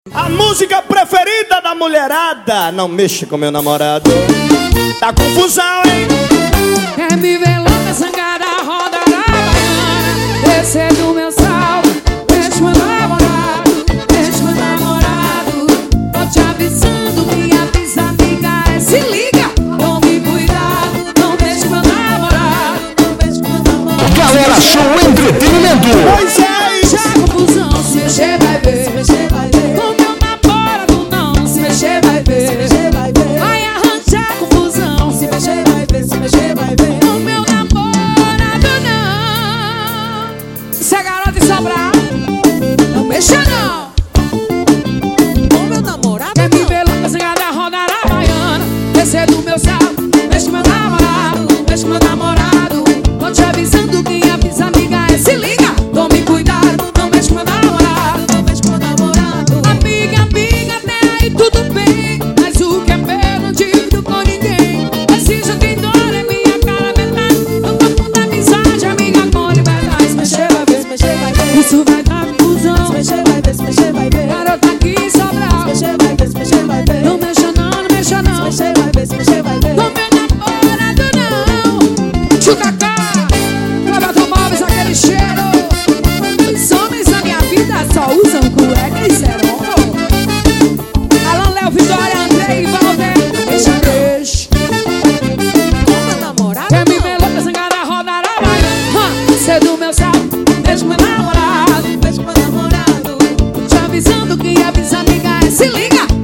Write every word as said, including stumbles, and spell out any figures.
A música preferida da mulherada: não mexe com meu namorado. Tá confusão, hein? Quer me ver louca, zangada, roda da baiana. Descer do meu salto, deixa meu namorado, deixa meu namorado. Tô te avisando, me avisa, amiga, é, se liga. Tome cuidado, não deixa meu namorado, não deixa meu namorado. Galera, show entretenimento. Pois é, já confusão, se mexer vai ver, se mexer vai ver. Com meu namorado não, se mexer vai ver, se mexer vai ver. Vai arranjar confusão, se mexer vai ver, se mexer vai ver. Com meu namorado não. Se é garota e sobrar, não mexa não. Com meu namorado quer me ver louca, zangada, rodar a baiana. Descer do meu salto, mexe meu namorado, mexe meu namorado. Tô te avisando, quem avisa, amiga, é, se liga. Tome cuidado, não mexe com meu namorado, não mexe com meu namorado. Amiga, amiga, até aí tudo bem, mas o que é meu não divido com ninguém. Preciso que dor é minha cara metade. Não tô com amizade, amiga, com liberdade. Se mexer vai ver, se mexer vai ver. Isso vai dar confusão. Se mexer vai ver, se mexer vai ver. Garota aqui em Sobral. Se mexer vai ver, se mexer vai ver. Não mexa não, não mexa não. Se mexer vai ver, se mexer vai ver. Com meu namorado não. Chuta cá, Cleber Móveis, aquele cheiro. Os homens da minha vida só usam cueca e serão. Alan, Léo, Vitória, André e Valder. Deixa, deixa. Com meu namorado quer me ver louca, zangada, rodar a baiana. Cê do meu salto, deixa meu namorado, deixa meu namorado. Te avisando, quem avisa, amiga, é, se liga.